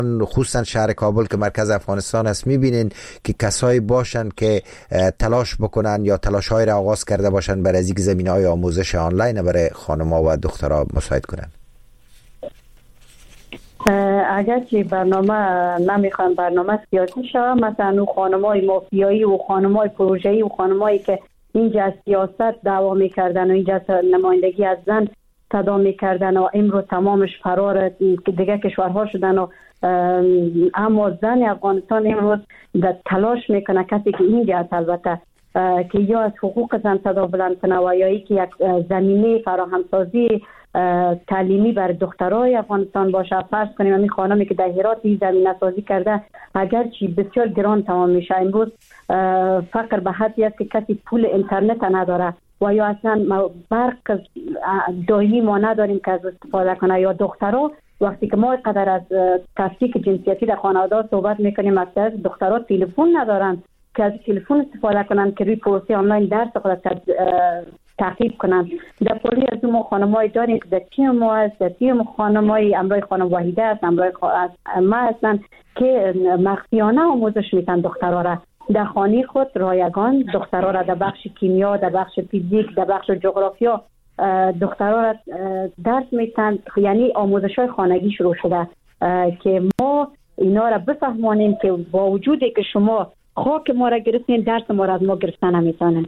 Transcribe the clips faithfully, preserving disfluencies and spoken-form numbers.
خصوصا شهر کابل که مرکز افغانستان است میبینین که کسایی باشن که تلاش بکنن یا تلاش های را آغاز کرده باشن برای از اینکه زمینه های آموزش آنلاین برای خانم‌ها و دخترها مساعد کنن؟ اگر که برنامه نمیخوان برنامه سیاسی شود، مثلا اون خانم‌های مافیایی و خانم‌های پروژه‌ای و خانم‌هایی که اینجا از سیاست دعوا میکردن و اینجا نمایندگی از زن صدا میکردن و امروز تمامش فرار دیگه کشورها شدن و اما زن افغانستان امروز تلاش میکنه کسی که اینجا است البته که یا از حقوق زن صدا بلند کنه و یا که یک زمینه فراهم سازی تعلیمی بر دخترای افغانستان باشه. فرض کنیم همین خانمی که در هرات این زمینه سازی کرده اگر چی بسیار گران تمام میشه. امروز فقر به حدی است که کسی پول اینترنت نداره و یا اصلا برق دائمی ما نداریم که از استفاده کنه. یا دخترها وقتی که ما قدر از تفکیک جنسیتی در خانواده صحبت میکنیم، اکثر دخترها تلفن ندارن که از تلفن استفاده کنن که روی پروسه آنلاین درس خود تعقیب کنن. در پولی از ما خانم‌های داریم که در تیم ما هست، در تیم خانم‌های امرای خانم وحیده هست، امرای ما هستن که مخفیانه آموزش میتن دخترها را در خانه خود رایگان، دخترها را در بخش کیمیا، در بخش فیزیک، در بخش جغرافیا دخترها را درس میتن. یعنی آموزش‌های خانگی شروع شده که ما اینا را بفهمانیم که با وجودی که شما خاک ما را گرفتین، درس ما را از ما گرفتن نمیتونن.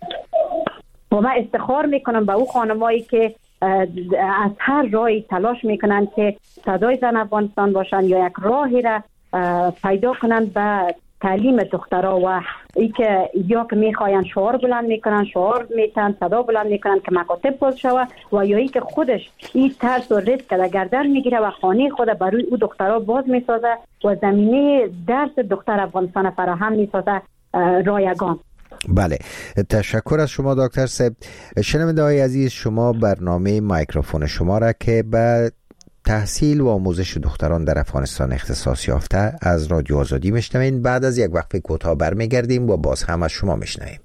و من افتخار میکنم به او خانمایی که از هر راهی تلاش میکنن که صدای زن افغانستان باشن یا یک راهی را پیدا کنن به تعلیم دخترها و ای که یا که میخواین شعار بلند میکنن، شعار میتن، صدا بلند میکنن که مکاتب باز شوه و یا ای که خودش این ترس و ریسک در گردن میگیره و خانه خود برای او دخترها باز میسازه و زمینه درس دختر افغانستان فراهم میسازه رایگان. بله، تشکر از شما دکتر صاحب. شنونده های عزیز، شما برنامه میکروفون شما را که به تحصیل و آموزش دختران در افغانستان اختصاص یافته از رادیو آزادی میشنوین. بعد از یک وقفه کوتاه برمیگردیم و باز هم از شما میشنویم.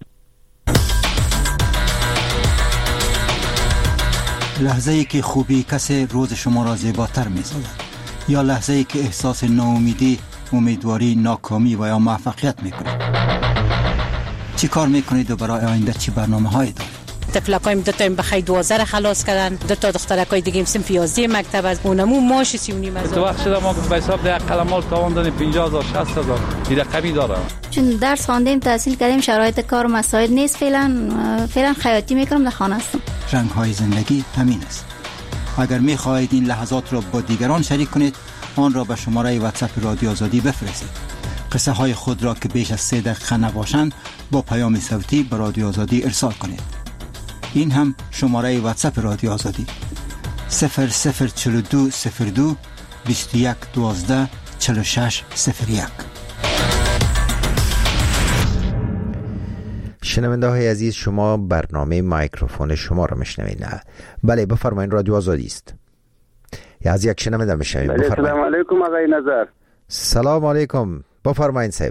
لحظه ای که خوبی کسی روز شما را زیباتر می‌سازد یا لحظه ای که احساس ناامیدی، امیدواری، ناکامی و یا موفقیت میکنید؟ چی کار میکنید و برای آینده چی برنامه هایی دارید؟ تفلکایم دو تا بخیر دوازده خلاص کردن، دو تا دخترکای دیگه صنف یازده مکتب از اونمو ماش سی و نیم هزار. تو وقت شده ما به حساب ده قلمال تاوان دادیم پنجاه هزار شصت هزار این رقمی داره. چون درس خواندیم، تحصیل کردیم، شرایط کار مساعد نیست. فعلا فعلا خیاطی میکنم، در خانه هستم. رنگ های زندگی همین است. اگر میخواهید این لحظات را با دیگران شریک کنید، آن را به شماره واتساپ رادیو آزادی بفرستید. قصه های خود را که بیش از سه دقیقه نباشند با پیام صوتی به رادیو آزادی ارسال کنید. این هم شماره واتساپ رادیو آزادی صفر صفر چهل و دو صفر دو بیست و یک دوازده چهل و شش صفر یک. شنونده های عزیز، شما برنامه میکروفون شما را میشنوید. بله، بفرمایید، رادیو آزادی است. یا از یک شنونده میشنوید. بله، سلام علیکم آقای نظر. سلام علیکم، بفرمایید صاحب.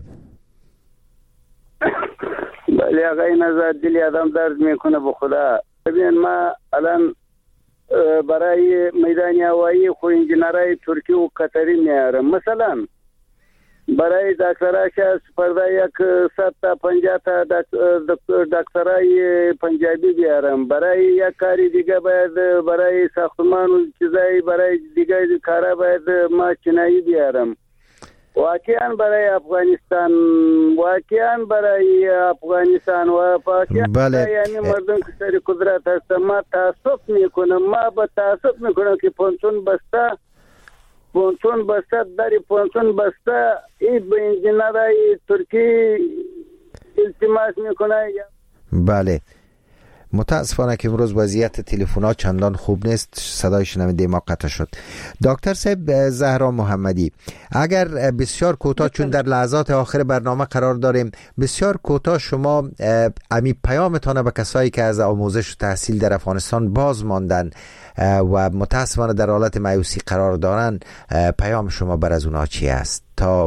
بله آقای نظر، دلی آدم درد میکنه به خدا. ببین ما الان برای میدان هوایی خو انجینرای ترکی و قطری میارم. مثلا برای دکتراش از پرده یک صد تا پنجاه تا دکترای پنجابی بیارم. برای یک کاری دیگه باید برای ساختمان و چیزایی برای دیگه کارا باید ما چینایی بیارم. واقعا برای افغانستان واقعا برای افغانستان و پاکستان بله. یعنی مردم که سر قدرت هست. ما تعصب میکنم، ما با تعصب میکنم که پونتون بسته پونتون بسته داری پونتون بسته این به انجینرای ترکی التماس میکنه. بله، متاسفانه که امروز وضعیت تلفن‌ها چندان خوب نیست، صدای شنونده ما قطع شد. دکتر صاحب زهرا محمدی، اگر بسیار کوتاه، چون در لحظات آخر برنامه قرار داریم، بسیار کوتاه شما امی پیامتان به کسایی که از آموزش و تحصیل در افغانستان باز ماندن و متاسفانه در حالت مایوسی قرار دارن، پیام شما بر از اونها چی است تا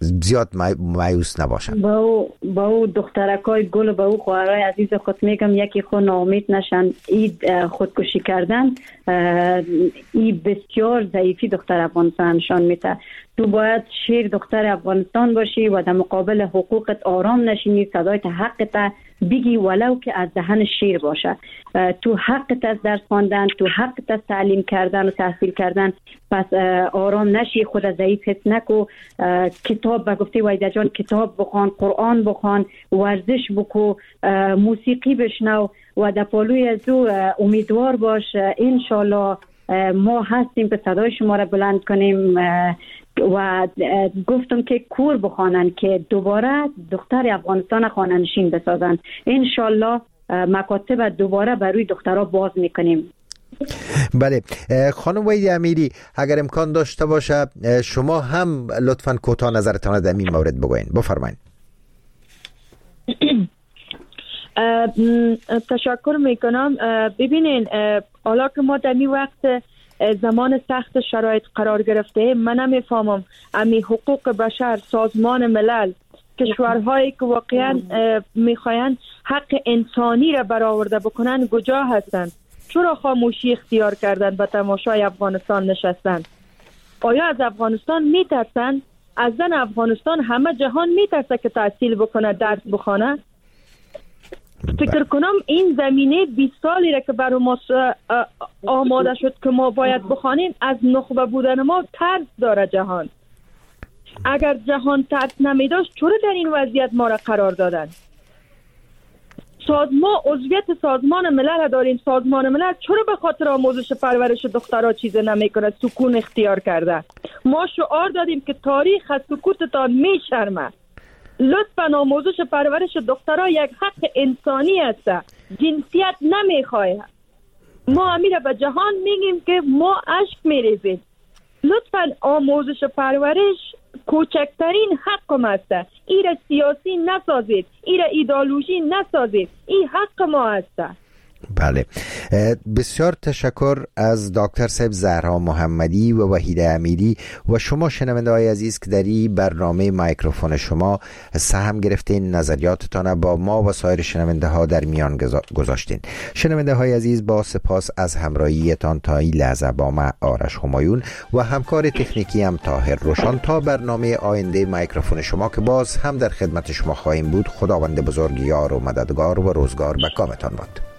زیاد مایوس نباشن. با او با او دخترکای گل با او خواهرای عزیز خود میگم یکی خود ناامید نشن. این خودکشی کردن این بسیار ضعیفی دختر افغانستان نشان میده. تو باید شیر دختر افغانستان باشی و در مقابل حقوقت آرام نشینی، صدایت حقت بگی ولو که از دهن شیر باشه. تو حقت از درس خواندن، تو حقت از تعلیم کردن و تحصیل کردن، پس آرام نشی، خود ضعیف حس نکو. کتاب به گفته ویدا جان کتاب بخوان، قرآن بخوان، ورزش بکو، موسیقی بشنو و در پالوی از او امیدوار باش. انشالله ما هستیم که صدای شما را بلند کنیم و گفتم که کور بخوانن که دوباره دختر افغانستان خانه‌نشین بسازن. انشالله مکاتب دوباره بر روی دخترها باز میکنیم. بله خانم وحیده امیری، اگر امکان داشته باشه شما هم لطفاً کوتاه نظرتان در این مورد بگوین. بفرمایید. تشکر میکنم. ببینین حالا که ما در این وقت زمان سخت شرایط قرار گرفته، من نمیفهمم امی حقوق بشر، سازمان ملل، کشورهایی که واقعا میخواین حق انسانی را برآورده بکنن کجا هستن؟ چرا خاموشی اختیار کردن به تماشای افغانستان نشستن؟ آیا از افغانستان میترسن؟ از زن افغانستان همه جهان میترسه که تحصیل بکنه، درس بخونه؟ فکر کنم این زمینه بیست سالی را که برای ما آماده شد که ما باید بخوانیم، از نخبه بودن ما ترس داره جهان. اگر جهان ترس نمیداشت چرا در این وضعیت ما را قرار دادن؟ سازمان عضویت سازمان ملل داریم، سازمان ملل چرا به خاطر آموزش پرورش دخترها چیز نمیکنه، سکون اختیار کرده؟ ما شعار دادیم که تاریخ از سکوتتان میشرمه. لطفاً آموزش پرورش دخترها یک حق انسانی است، جنسیت نمیخواه. ما امیر به جهان میگیم که ما اشک میریزیم. لطفاً آموزش پرورش کوچکترین حق است. ایره سیاسی نسازید، ایره ایدئولوژی نسازید، این حق ما است. بله بسیار تشکر از دکتر صاحب زهرا محمدی و وحیده امیری و شما شنونده های عزیز که در این برنامه مایکروفون شما سهم گرفتین، نظریاتتان با ما و سایر شنونده ها در میان گذاشتین. شنونده های عزیز با سپاس از همراهیتان تا این لحظه با ما آرش همایون و همکار تکنیکی هم طاهر روشن. تا برنامه آینده مایکروفون شما که باز هم در خدمت شما خواهیم بود، خداوند بزرگ یار و مددگار و روزگار به کامتان باد.